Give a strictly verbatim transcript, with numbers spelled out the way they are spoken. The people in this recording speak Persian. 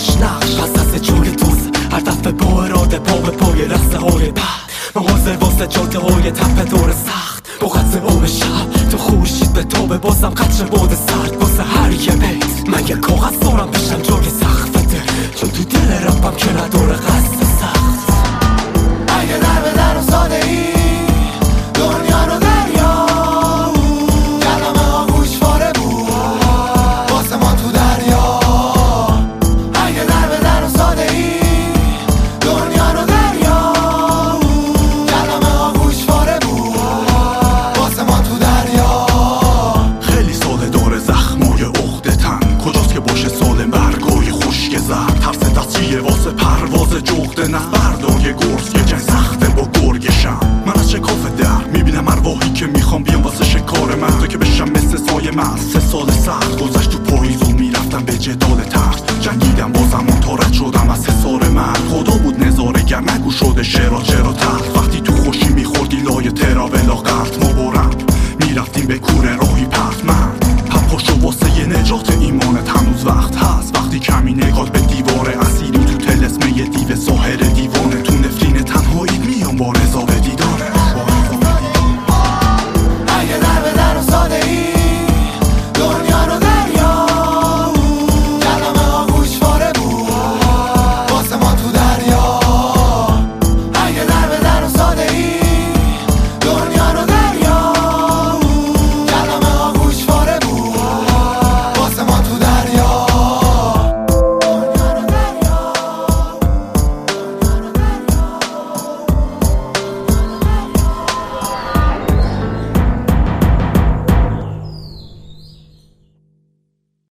نقش نقش پس از جوی دوز هر دفعه با اراده پا به پای رسته های بعد من حاضر واسه جاده های تپه دور سخت با قطع آب شب تو خورشید به تابه بازم قطر باد سرد واسه هر یه بیت من یه کاغذ دارم بشم جای سخفته چون تو دل رپم که نداره قصد سخت اگه در به در و ساده ای دنیا رو دریا کلمه ها گوشواره بود واسه ما تو دریا اگه در به در و ساده ای دنیا رو دریا کلمه ها گوشواره بود واسه ما تو دریا خیلی ساله داره زخمای عقده تن کجاست که باشه سال برگای خشک زرد ترس دستیه واسه پرواز جغده نه بردای گرز یه جنگ سخته با گرگشم من از شکاف در میبینم ارواحی که میخوام بیام واسه شکار من تو که بشم مثل سایه من سه سال سخت گذشت تو پاییز و میرفتم به جدال ترس جنگیدم با زمان تا رد شدم از حصار من خدا بود نظاره گر نگو شده شعرها چرا تلخ وقتی تو خوشی میخوردی لای تراولا قلط ما برم میرفتیم به کوره راهی پرت من هم پاشو واسه یه نجات ایمانت هنوز وقت هست وقتی کمی نگات